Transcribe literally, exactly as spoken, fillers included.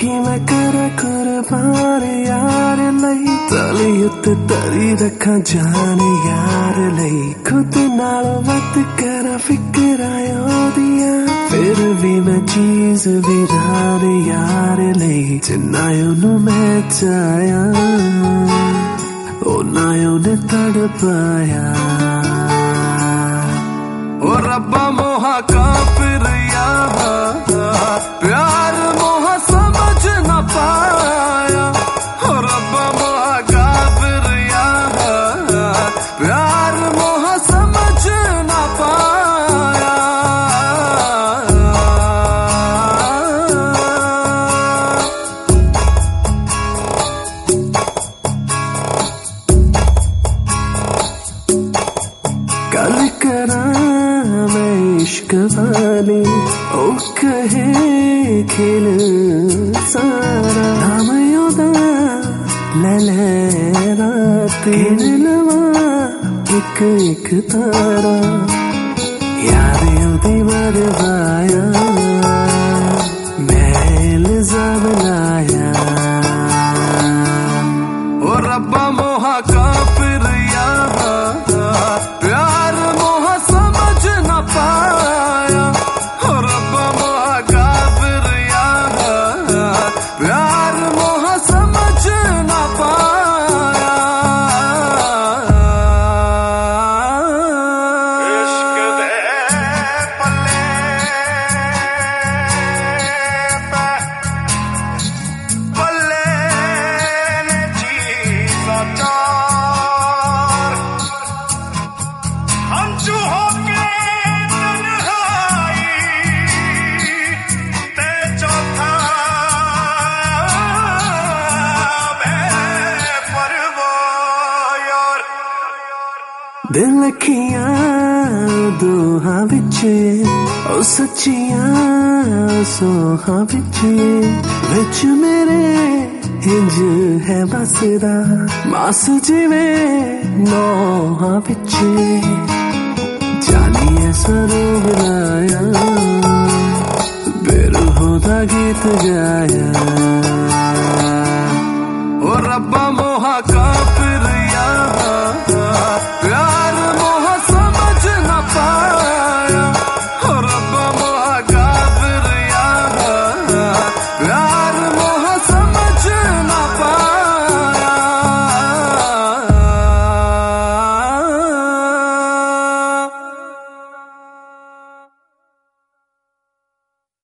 कि मैं कर कुर्बान यार लई तली उत्ते तरी रखा जान यार लई खुद नाल वत कर फिक्र आयो दिया फिर भी मैं चीज विरार यार लई जिन्नायो नु मैं चाया ओ नायो ने तड़पाया ओ रब्बा मोहा काफिर यार प्यार मोहा समझ न पाया ओ रब्बा मोहा काफिर यार प्यार मोहा समझ न पाया कल करा मैं इश्क वाली ओ कहे खेल सारा नाम योदा ले ले रात लवा एक एक तारा याद योदी मरवाया मैं इल्जाम लाया ओ रब्बा मोहा काफिर यार प्यार मोहा समझ न पाया ओ रब्बा मोहा काफिर यार प्यार मोहा समझ न पाया इश्क दे पल्ले पल्ले ने जीवा चार हंसू होके तन्हाई ते चौथा बेपरवाह यार दिल लखियां दोहां विच ओ सच्चियां सोहां विच विच मेरे इंज है बसदा मास जिवें नौहां विच जानिए स्वरूप लाया बेरूह दा गीत गाया ओ रब्बा मोहा काफिर